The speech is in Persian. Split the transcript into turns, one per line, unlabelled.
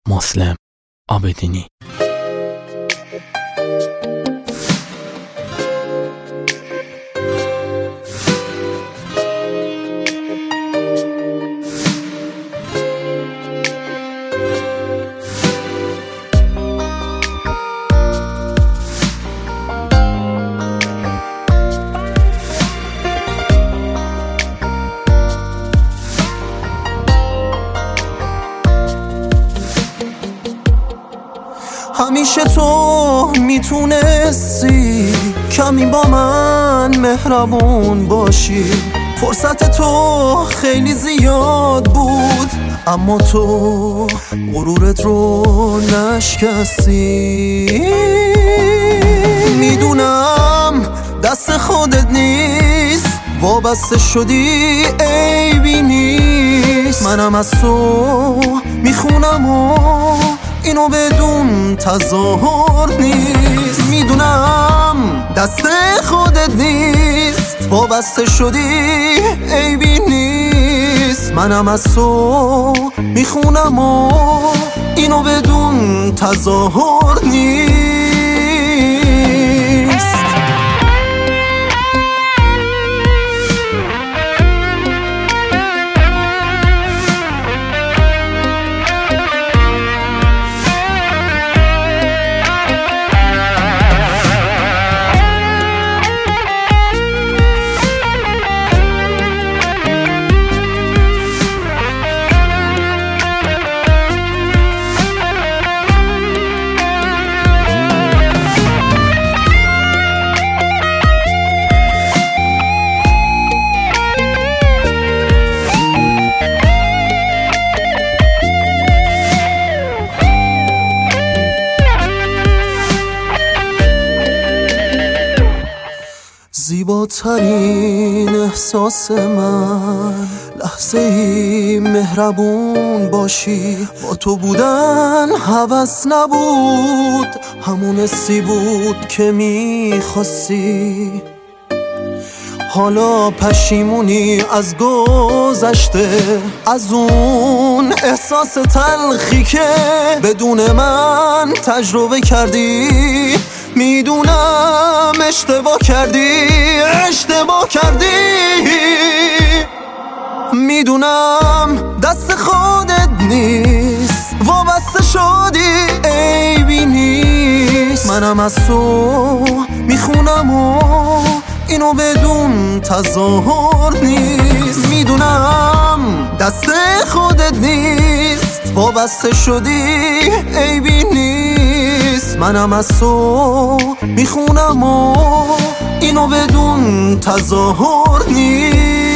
مسلم عابدینی.
همیشه تو میتونستی کمی با من مهربون باشی، فرصت تو خیلی زیاد بود اما تو غرورت رو نشکستی. میدونم دست خودت نیست، وابسته شدی عیبی نیست، منم از تو میخونم و اینو بدون تظاهر نیست. میدونم دست خودت نیست، وابسته شدی عیبی نیست، منم از تو میخونم و اینو بدون تظاهر نیست. زیباترین احساس من لحظه ای مهربون باشی، با تو بودن هوس نبود، همون حسی بود که میخواستی. حالا پشیمونی از گذشته، از اون احساس تلخی که بدون من تجربه کردی. میدونم اشتباه کردی، اشتباه کردی. میدونم دست خودت نیست، وابسته شدی عیبی نیست، منم از تو میخونم و اینو بدون تظاهر نیست. میدونم دست خودت نیست، وابسته شدی عیبی نیست، منم از تو میخونم و اینو بدون تظاهر نیست.